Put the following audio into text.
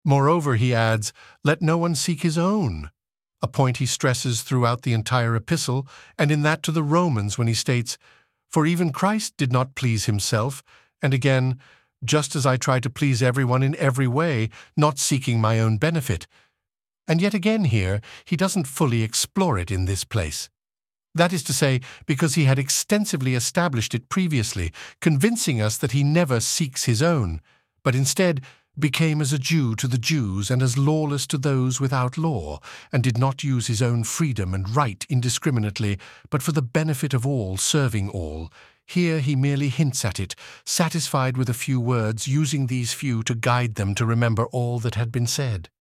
Moreover, he adds, "Let no one seek his own," a point he stresses throughout the entire epistle, and in that to the Romans when he states, "For even Christ did not please himself," and again, "Just as I try to please everyone in every way, not seeking my own benefit." And yet again here, he doesn't fully explore it in this place. That is to say, because he had extensively established it previously, convincing us that he never seeks his own, but instead became as a Jew to the Jews and as lawless to those without law, and did not use his own freedom and right indiscriminately, but for the benefit of all, serving all. Here he merely hints at it, satisfied with a few words, using these few to guide them to remember all that had been said.